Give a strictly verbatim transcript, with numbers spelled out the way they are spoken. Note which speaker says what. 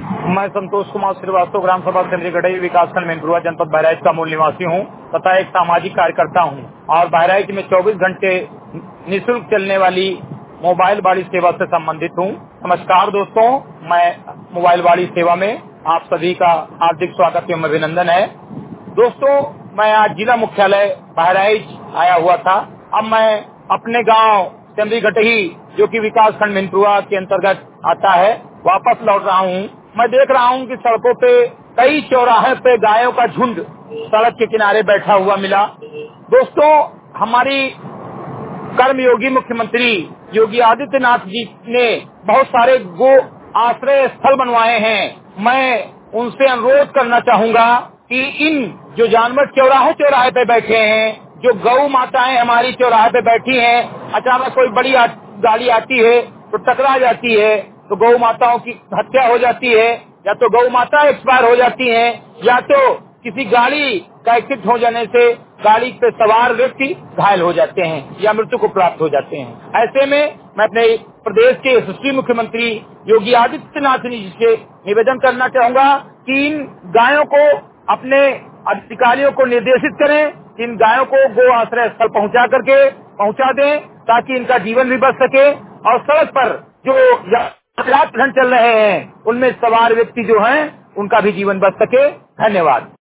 Speaker 1: मैं संतोष कुमार श्रीवास्तव, ग्राम सभा केंद्रीय गढ़ई, विकासखंड मेनपुरा, जनपद बहराइच का मूल निवासी हूँ तथा एक सामाजिक कार्यकर्ता हूँ और बहराइच में चौबीस घंटे निःशुल्क चलने वाली मोबाइल बाड़ी सेवा से संबंधित हूँ। नमस्कार दोस्तों, मैं मोबाइल बाड़ी सेवा में आप सभी का हार्दिक स्वागत एवं अभिनंदन है। दोस्तों, मैं आज जिला मुख्यालय बहराइच आया हुआ था। अब मैं अपने गांव केंद्रीय गढ़ई, जो कि विकासखंड मेनपुरा के अंतर्गत आता है, वापस लौट रहा हूँ। मैं देख रहा हूँ कि सड़कों पे कई चौराहे पे गायों का झुंड सड़क के किनारे बैठा हुआ मिला। दोस्तों, हमारी कर्मयोगी मुख्यमंत्री योगी आदित्यनाथ जी ने बहुत सारे गो आश्रय स्थल बनवाए हैं। मैं उनसे अनुरोध करना चाहूंगा कि इन जो जानवर चौराहे चौराहे पे बैठे हैं, जो गौ माताएं हमारी चौराहे पे बैठी हैं, अचानक कोई बड़ी आ, गाड़ी आती है तो टकरा जाती है, तो गौ माताओं की हत्या हो जाती है, या तो गौ माता एक्सपायर हो जाती है, या तो किसी गाड़ी का एक्सीडेंट हो जाने से गाड़ी पे सवार व्यक्ति घायल हो जाते हैं या मृत्यु को प्राप्त हो जाते हैं। ऐसे में मैं अपने प्रदेश के यशस्वी मुख्यमंत्री योगी आदित्यनाथ जी से निवेदन करना चाहूंगा कि इन गायों को अपने अधिकारियों को निर्देशित करें, इन गायों को गो आश्रय स्थल पहुंचा करके पहुंचा दें, ताकि इनका जीवन भी बच सके और सड़क पर जो यातायात चल रहे हैं उनमें सवार व्यक्ति जो हैं उनका भी जीवन बच सके। धन्यवाद।